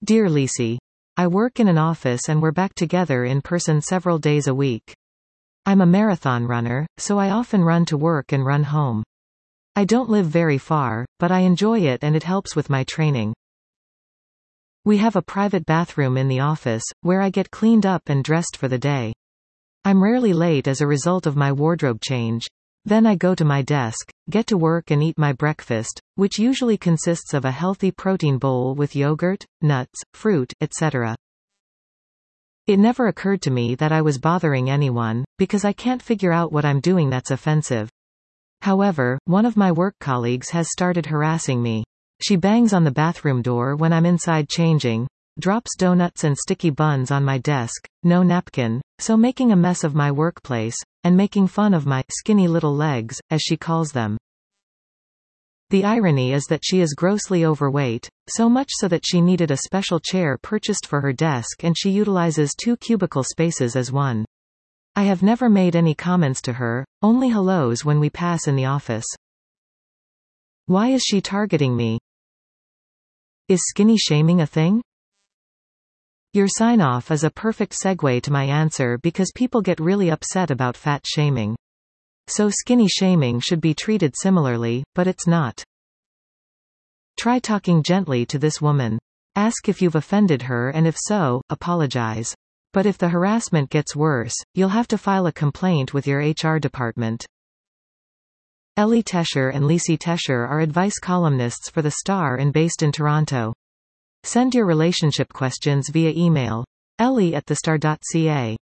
Dear Lisi. I work in an office and we're back together in person several days a week. I'm a marathon runner, so I often run to work and run home. I don't live very far, but I enjoy it and it helps with my training. We have a private bathroom in the office, where I get cleaned up and dressed for the day. I'm rarely late as a result of my wardrobe change. Then I go to my desk, get to work and eat my breakfast, which usually consists of a healthy protein bowl with yogurt, nuts, fruit, etc. It never occurred to me that I was bothering anyone, because I can't figure out what I'm doing that's offensive. However, one of my work colleagues has started harassing me. She bangs on the bathroom door when I'm inside changing, drops donuts and sticky buns on my desk, no napkin, so making a mess of my workplace, and making fun of my skinny little legs, as she calls them. The irony is that she is grossly overweight, so much so that she needed a special chair purchased for her desk and she utilizes 2 cubicle spaces as one. I have never made any comments to her, only hellos when we pass in the office. Why is she targeting me? Is skinny shaming a thing? Your sign-off is a perfect segue to my answer because people get really upset about fat shaming. So skinny shaming should be treated similarly, but it's not. Try talking gently to this woman. Ask if you've offended her and if so, apologize. But if the harassment gets worse, you'll have to file a complaint with your HR department. Ellie Tesher and Lisi Tesher are advice columnists for The Star and based in Toronto. Send your relationship questions via email. ellie@thestar.ca